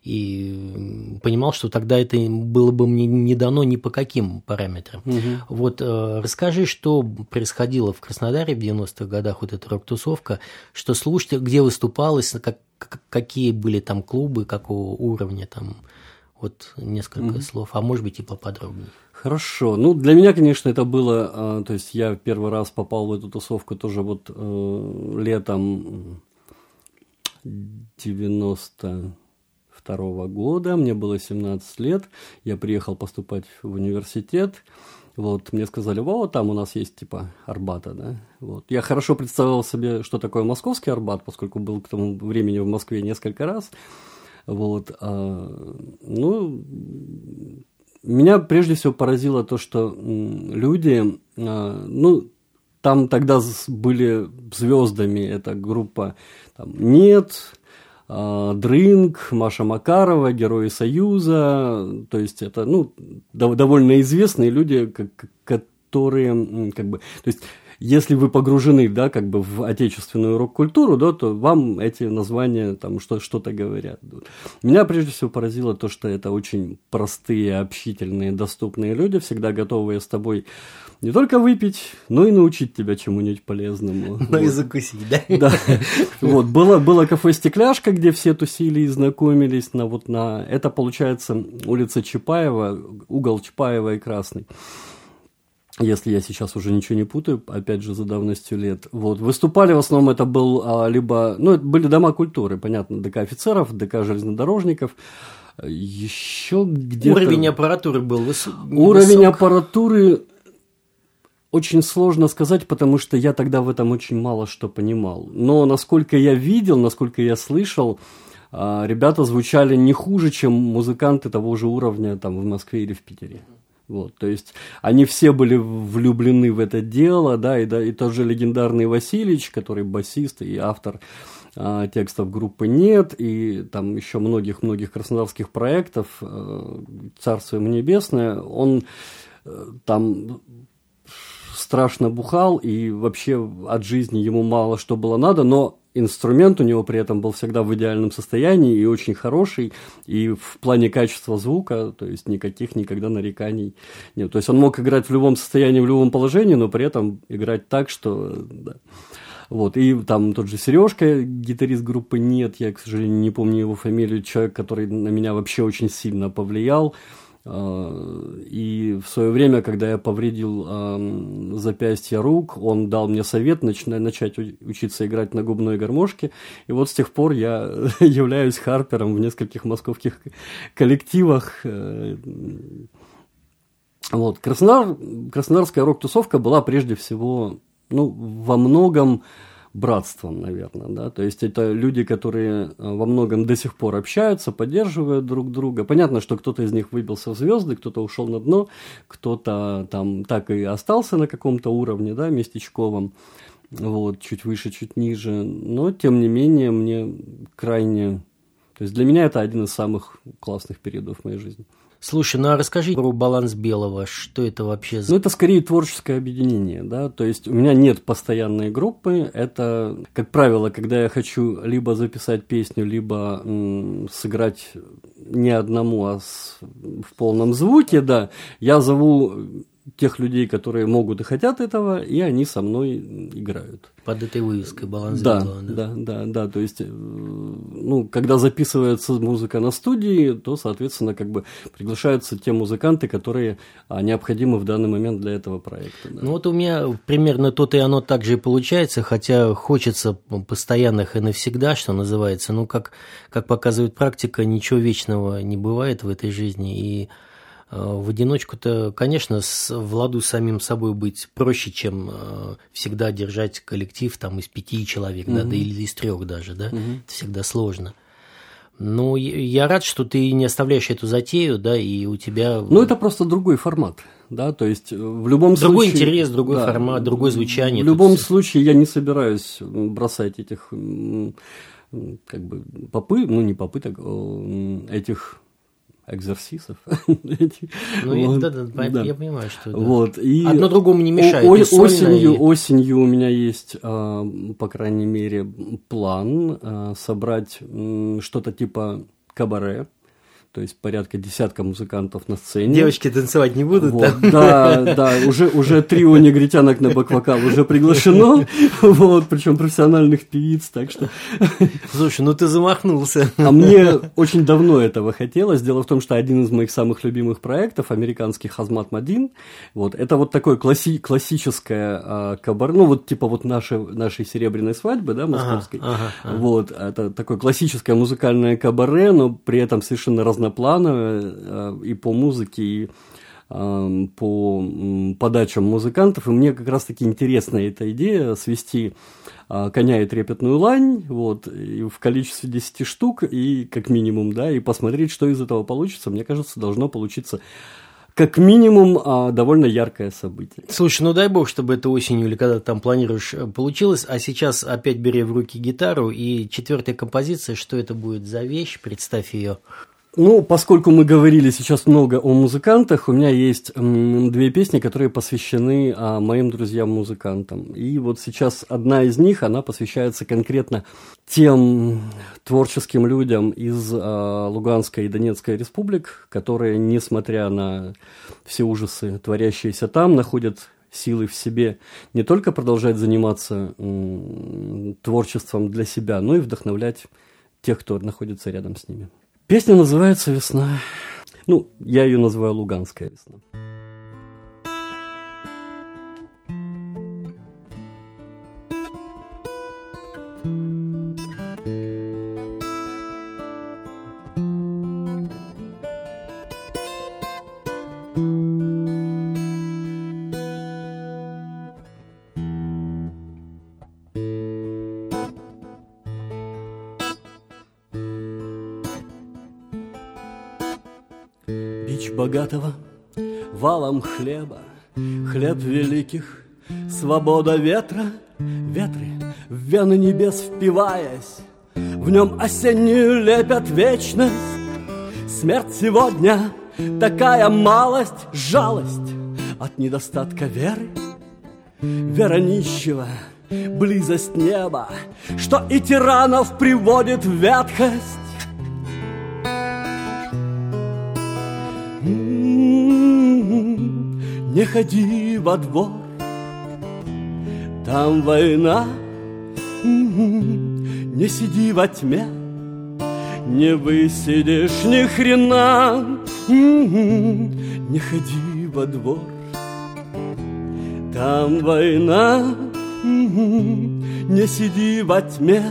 и понимал, что тогда это было бы мне не дано ни по каким параметрам. Вот расскажи, что происходило в Краснодаре в 90-х годах, вот эта рок-тусовка, что слушайте, где выступалось, какие были там клубы, какого уровня там, вот несколько слов, а может быть и поподробнее. Хорошо. Ну, для меня, конечно, это было... То есть, я первый раз попал в эту тусовку тоже вот летом 92-го года. Мне было 17 лет. Я приехал поступать в университет. Вот, мне сказали, вот там у нас есть типа Арбата, да. Вот. Я хорошо представлял себе, что такое московский Арбат, поскольку был к тому времени в Москве несколько раз. Вот. Ну... Меня прежде всего поразило то, что люди, ну, там тогда были звездами, эта группа там, «Нет», Дрынк, Маша Макарова, Герои Союза, то есть это, ну, довольно известные люди, которые, как бы, то есть, если вы погружены, да, как бы в отечественную рок-культуру, да, то вам эти названия там что-то говорят. Меня прежде всего поразило то, что это очень простые, общительные, доступные люди, всегда готовые с тобой не только выпить, но и научить тебя чему-нибудь полезному. Ну и закусить, да? Да. Вот, было кафе «Стекляшка», где все тусили и знакомились. Это, получается, улица Чапаева, угол Чапаева и Красный. Если я сейчас уже ничего не путаю, опять же, за давностью лет. Вот. Выступали в основном, это был либо... Ну, это были дома культуры, понятно, ДК офицеров, ДК железнодорожников. Еще где-то... Уровень аппаратуры был Уровень аппаратуры очень сложно сказать, потому что я тогда в этом очень мало что понимал. Но насколько я видел, насколько я слышал, ребята звучали не хуже, чем музыканты того же уровня там, в Москве или в Питере. Вот, то есть они все были влюблены в это дело, да, и тот же легендарный Васильевич, который басист и автор текстов группы «Нет», и там еще многих-многих краснодарских проектов, царство ему небесное, он там страшно бухал, и вообще от жизни ему мало что было надо, но инструмент у него при этом был всегда в идеальном состоянии и очень хороший, и в плане качества звука, то есть никаких никогда нареканий нет. То есть он мог играть в любом состоянии, в любом положении, но при этом играть так, что... Да. Вот, и там тот же Сережка, гитарист группы «Нет», я, к сожалению, не помню его фамилию, человек, который на меня вообще очень сильно повлиял. И в свое время, когда я повредил запястье рук, он дал мне совет начать учиться играть на губной гармошке. И вот с тех пор я являюсь харпером в нескольких московских коллективах. Вот. Краснодарская рок-тусовка была прежде всего, ну, во многом братством, наверное, да, то есть это люди, которые во многом до сих пор общаются, поддерживают друг друга. Понятно, что кто-то из них выбился в звезды, кто-то ушел на дно, кто-то там так и остался на каком-то уровне, да, местечковом, вот, чуть выше, чуть ниже, но, тем не менее, мне крайне... То есть для меня это один из самых классных периодов в моей жизни. Слушай, ну а расскажи про «Баланс белого», что это вообще за... Ну, это скорее творческое объединение, да, то есть у меня нет постоянной группы, это, как правило, когда я хочу либо записать песню, либо сыграть не одному, а в полном звуке, да, я зову тех людей, которые могут и хотят этого, и они со мной играют. Под этой вывеской «Баланс белого». Да, то есть, ну, когда записывается музыка на студии, то, соответственно, как бы приглашаются те музыканты, которые необходимы в данный момент для этого проекта. Да. Ну, вот у меня примерно то-то и оно так же и получается, хотя хочется постоянных и навсегда, что называется, ну, как показывает практика, ничего вечного не бывает в этой жизни, и в одиночку-то, конечно, в ладу с самим собой быть проще, чем всегда держать коллектив там, из 5 человек, да, или из 3 даже, да, это всегда сложно. Но я рад, что ты не оставляешь эту затею, да, и у тебя... Ну, это просто другой формат, да, то есть в любом случае... Другой интерес, другой формат, другое звучание. В любом случае я не собираюсь бросать этих, как бы, этих... экзерсисов. Ну, да, я понимаю, что да. Вот. И одно другому не мешает. Осенью у меня есть, по крайней мере, план собрать что-то типа кабаре. То есть порядка 10 музыкантов на сцене. Девочки танцевать не будут? Вот, да, уже трио негритянок на бэк-вокал уже приглашено, вот, причем профессиональных певиц, так что... Слушай, ну ты замахнулся. А мне очень давно этого хотелось. Дело в том, что один из моих самых любимых проектов, американский Хазмат Мадин, вот, это вот такое классическое кабаре, ну вот типа вот нашей серебряной свадьбы, да, московской, вот, это такое классическое музыкальное кабаре, но при этом совершенно разноплановое и по музыке, и по подачам музыкантов, и мне как раз-таки интересна эта идея свести коня и трепетную лань, вот, и в количестве 10 штук, и как минимум, да, и посмотреть, что из этого получится. Мне кажется, должно получиться как минимум, довольно яркое событие. Слушай, ну дай бог, чтобы это осенью или когда ты там планируешь получилось, а сейчас опять бери в руки гитару, и 4-я композиция, что это будет за вещь, представь ее. Ну, поскольку мы говорили сейчас много о музыкантах, у меня есть 2 песни, которые посвящены моим друзьям-музыкантам. И вот сейчас одна из них, она посвящается конкретно тем творческим людям из Луганской и Донецкой республик, которые, несмотря на все ужасы, творящиеся там, находят силы в себе не только продолжать заниматься творчеством для себя, но и вдохновлять тех, кто находится рядом с ними. Песня называется «Весна». Ну, я ее называю «Луганская весна». Бич богатого валом хлеба, хлеб великих, свобода ветра, ветры в вены небес впиваясь, в нем осеннюю лепят вечность. Смерть сегодня такая малость, жалость от недостатка веры, вера нищего, близость неба, что и тиранов приводит в ветхость. Не ходи во двор, там война. Не сиди во тьме, не высидишь ни хрена. Не ходи во двор, там война. Не сиди во тьме.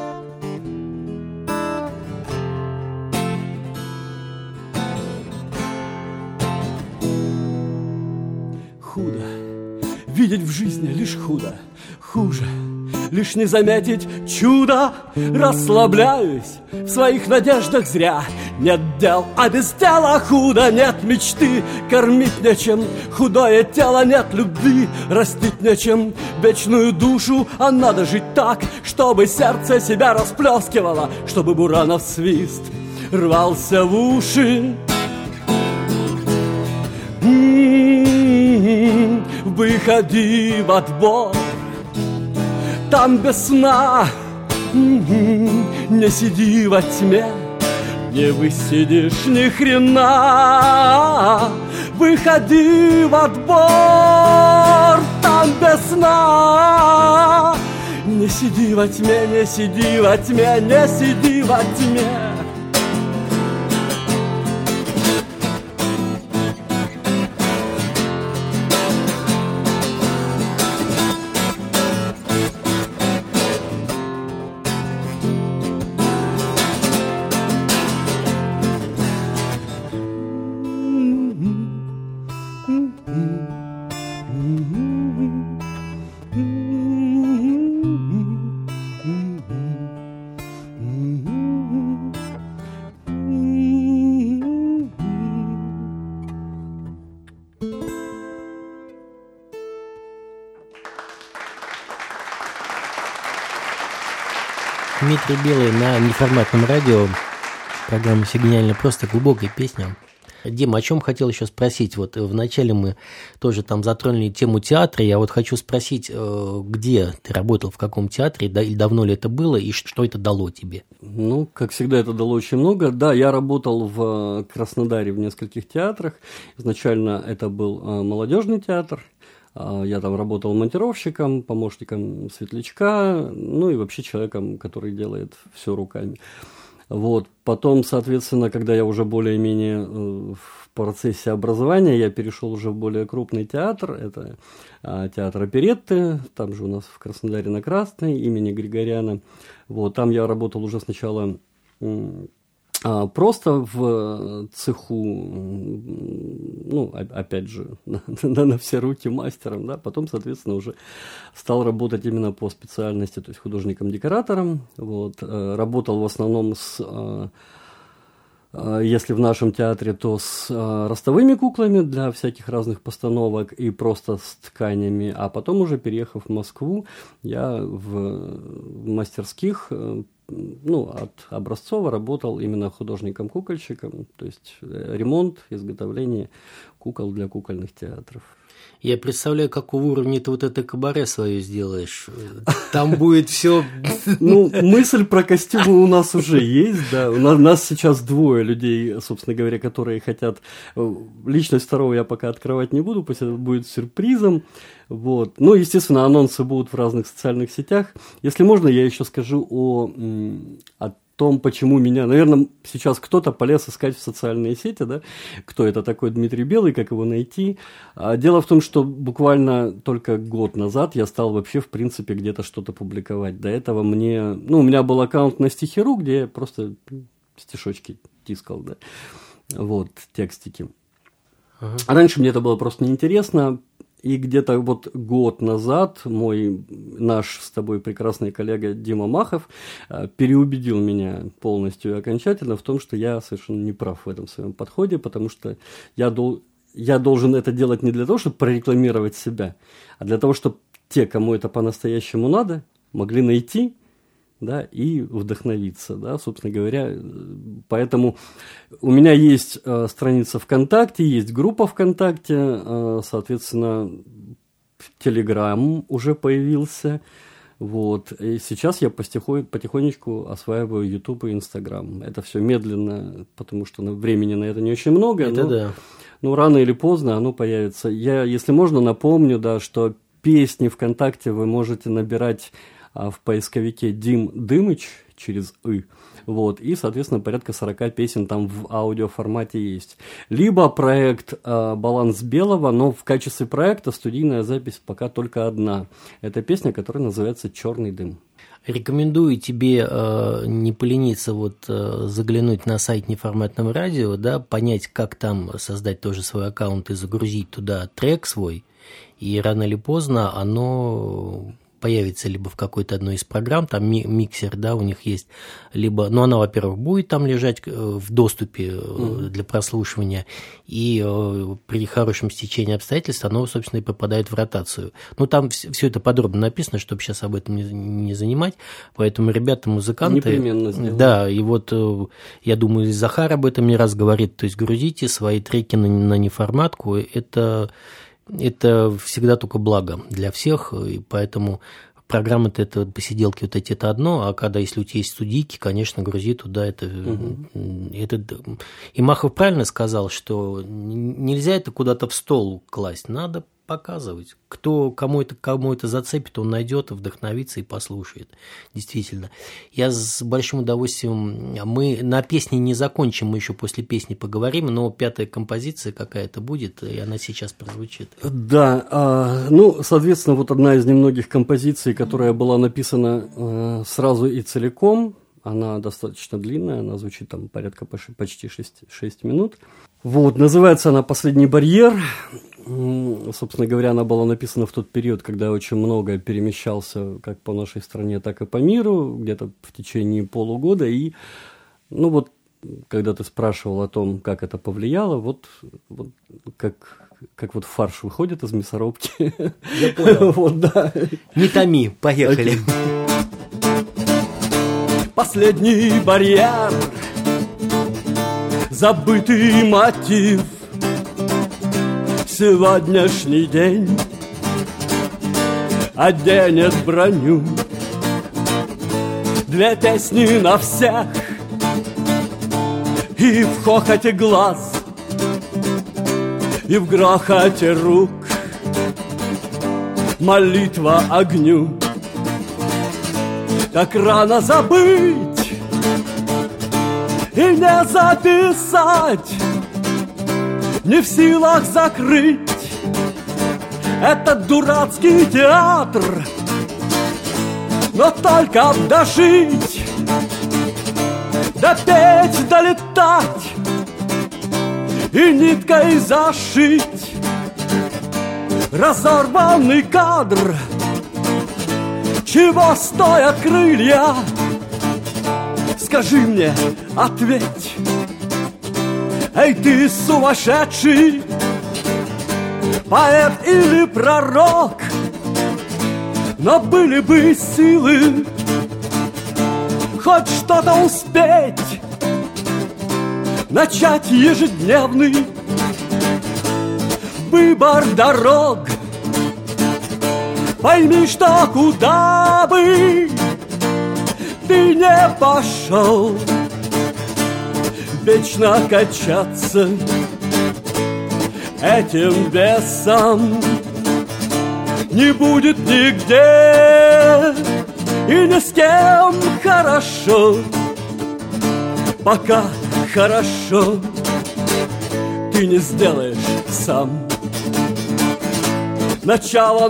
Худо видеть в жизни лишь худо, хуже лишь не заметить чудо. Расслабляюсь в своих надеждах зря. Нет дел, а без дела худо. Нет мечты, кормить нечем. Худое тело, нет любви, растить нечем. Вечную душу, а надо жить так, чтобы сердце себя расплескивало, чтобы буранов свист рвался в уши. Выходи во двор, там без сна. Не сиди во тьме, не высидишь ни хрена. Выходи во двор, там без сна. Не сиди во тьме, не сиди во тьме, не сиди во тьме. Дмитрий Белый на неформатном радио. Программа «Все гениально просто», глубокая песня. Дима, о чем хотел еще спросить? Вот вначале мы тоже там затронули тему театра. Я вот хочу спросить, где ты работал, в каком театре, да, и давно ли это было, и что это дало тебе? Ну, как всегда, это дало очень много. Да, я работал в Краснодаре в нескольких театрах. Изначально это был молодежный театр. Я там работал монтировщиком, помощником светлячка, ну и вообще человеком, который делает все руками. Вот. Потом, соответственно, когда я уже более-менее в процессе образования, я перешел уже в более крупный театр. Это театр оперетты, там же у нас в Краснодаре на Красной, имени Григоряна. Вот. Там я работал уже сначала просто в цеху, ну, опять же, на все руки мастером, да, потом, соответственно, уже стал работать именно по специальности, то есть художником-декоратором, вот, работал в основном с Если в нашем театре, то с ростовыми куклами для всяких разных постановок и просто с тканями. А потом уже, переехав в Москву, я в мастерских, от Образцова работал именно художником-кукольщиком, то есть ремонт, изготовление кукол для кукольных театров. Я представляю, какого уровня ты вот это кабаре свое сделаешь. Там будет все. Мысль про костюмы у нас уже есть, да. У нас сейчас 2 людей, собственно говоря, которые хотят. Личность второго я пока открывать не буду, пусть это будет сюрпризом. Вот. Естественно, анонсы будут в разных социальных сетях. Если можно, я еще скажу о том, почему меня... Наверное, сейчас кто-то полез искать в социальные сети, да, кто это такой Дмитрий Белый, как его найти. Дело в том, что буквально только год назад я стал вообще, в принципе, где-то что-то публиковать. До этого у меня был аккаунт на Стихи.ру, где я просто стишочки тискал, да, текстики. Раньше мне это было просто неинтересно. И где-то год назад наш с тобой прекрасный коллега Дима Махов переубедил меня полностью и окончательно в том, что я совершенно не прав в этом своем подходе, потому что я должен это делать не для того, чтобы прорекламировать себя, а для того, чтобы те, кому это по-настоящему надо, могли найти, да, и вдохновиться, да, собственно говоря. Поэтому у меня есть страница ВКонтакте, есть группа ВКонтакте, соответственно, Телеграм уже появился, и сейчас я потихонечку осваиваю YouTube и Instagram. Это все медленно, потому что времени на это не очень много, но рано или поздно оно появится. Я, если можно, напомню, да, что песни ВКонтакте вы можете набирать в поисковике Дим Дымыч через «ы», и, соответственно, порядка 40 песен там в аудиоформате есть. Либо проект «Баланс белого», но в качестве проекта студийная запись пока только одна. Это песня, которая называется «Черный дым». Рекомендую тебе не полениться заглянуть на сайт Неформатного радио, да, понять, как там создать тоже свой аккаунт и загрузить туда трек свой, и рано или поздно оно появится либо в какой-то одной из программ, там миксер, да, у них есть, либо, она, во-первых, будет там лежать в доступе для прослушивания, и при хорошем стечении обстоятельств оно, собственно, и попадает в ротацию. Там все это подробно написано, чтобы сейчас об этом не занимать, поэтому ребята, музыканты... Непременно сделаем. Да, и я думаю, Захар об этом не раз говорит, то есть грузите свои треки на неформатку, это всегда только благо для всех, и поэтому программы-то это посиделки это одно, а если у тебя есть студийки, конечно, грузи туда это. И Махов правильно сказал, что нельзя это куда-то в стол класть, надо показывать. Кому это зацепит, он найдет, вдохновится и послушает. Действительно. Я с большим удовольствием... Мы на песне не закончим, мы еще после песни поговорим, но 5-я композиция какая-то будет, и она сейчас прозвучит. Да, соответственно, одна из немногих композиций, которая была написана сразу и целиком, она достаточно длинная, она звучит там порядка почти 6 минут. Называется она «Последний барьер». Собственно говоря, она была написана в тот период, когда я очень много перемещался как по нашей стране, так и по миру, где-то в течение полугода. И, когда ты спрашивал о том, как это повлияло, как фарш выходит из мясорубки. Я понял. Да. Не томи, поехали. Последний барьер, забытый мотив. Сегодняшний день оденет броню. 2 песни на всех, и в хохоте глаз, и в грохоте рук. Молитва огню. Так рано забыть и не записать, не в силах закрыть этот дурацкий театр, но только дожить, допеть, долетать и ниткой зашить разорванный кадр. Чего стоят крылья? Скажи мне, ответь. Эй, ты сумасшедший, поэт или пророк, но были бы силы хоть что-то успеть, начать ежедневный выбор дорог. Пойми, что куда бы ты не пошел, вечно качаться этим весом не будет нигде и ни с кем хорошо, пока хорошо ты не сделаешь сам. Начало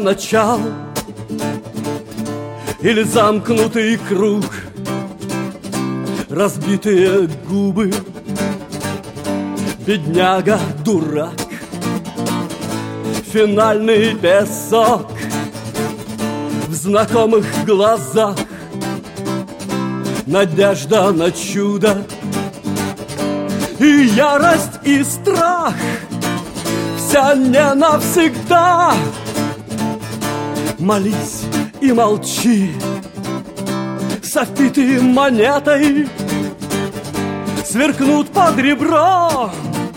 или замкнутый круг, разбитые губы, бедняга, дурак, финальный песок в знакомых глазах, надежда на чудо и ярость, и страх, вся не навсегда. Молись и молчи, софиты монетой сверкнут под ребро.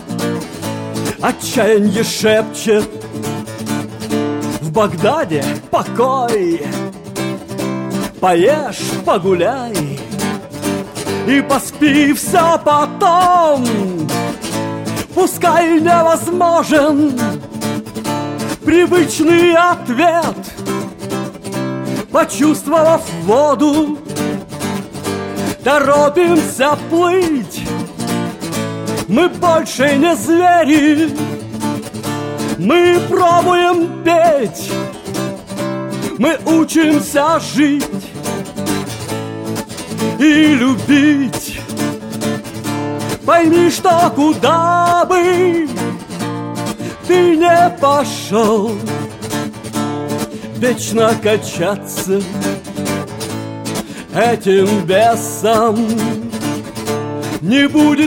Отчаянье шепчет: в Багдаде покой. Поешь, погуляй и поспи все потом. Пускай невозможен привычный ответ, почувствовав воду, торопимся плыть. Мы больше не звери, мы пробуем петь, мы учимся жить и любить. Пойми, что куда бы ты не пошел, вечно качаться этим весом не будет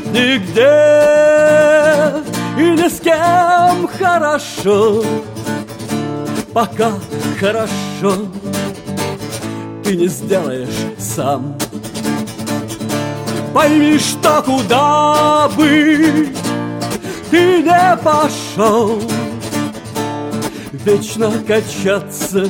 нигде и ни с кем хорошо, пока хорошо ты не сделаешь сам. Пойми, что куда бы ты не пошел, вечно качаться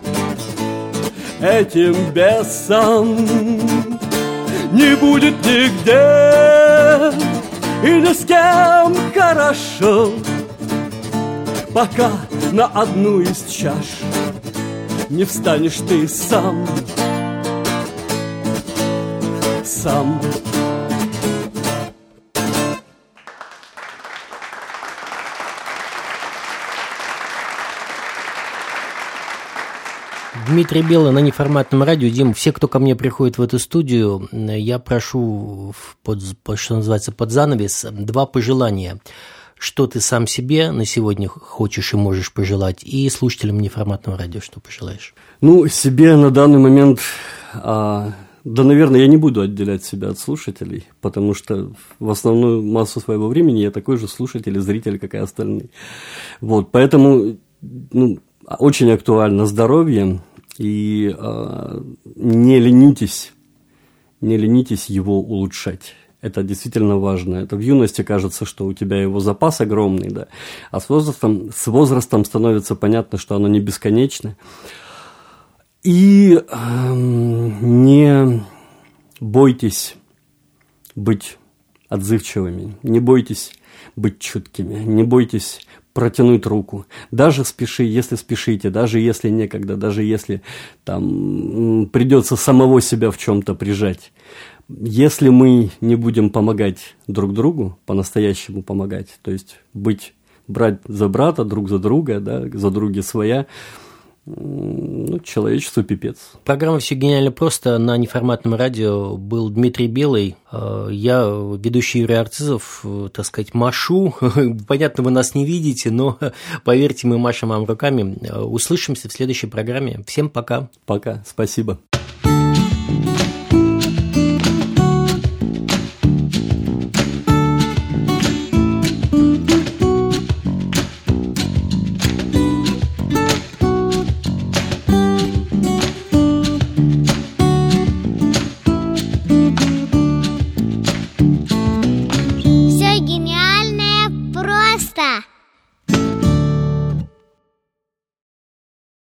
этим весом не будет нигде и ни с кем хорошо, пока на одну из чаш не встанешь ты сам. Сам. Дмитрий Белый на неформатном радио. Дим, все, кто ко мне приходит в эту студию, я прошу, что называется, под занавес, 2 пожелания. Что ты сам себе на сегодня хочешь и можешь пожелать, и слушателям неформатного радио что пожелаешь? Ну, себе на данный момент, да, наверное, я не буду отделять себя от слушателей, потому что в основную массу своего времени я такой же слушатель и зритель, как и остальные. Вот, поэтому, очень актуально здоровье, и не ленитесь его улучшать. Это действительно важно. Это в юности кажется, что у тебя его запас огромный, да, а с возрастом становится понятно, что оно не бесконечно. И не бойтесь быть отзывчивыми, не бойтесь быть чуткими, не бойтесь протянуть руку. Даже если спешите, даже если некогда, даже если там придется самого себя в чем-то прижать. Если мы не будем помогать друг другу, по-настоящему помогать, то есть брать за брата, друг за друга, да, за други своя, человечеству пипец. Программа «Все гениально просто» на неформатном радио был Дмитрий Белый. Я, ведущий Юрий Арцизов, так сказать, машу. Понятно, вы нас не видите, но, поверьте, мы машем вам руками. Услышимся в следующей программе. Всем пока. Пока, спасибо.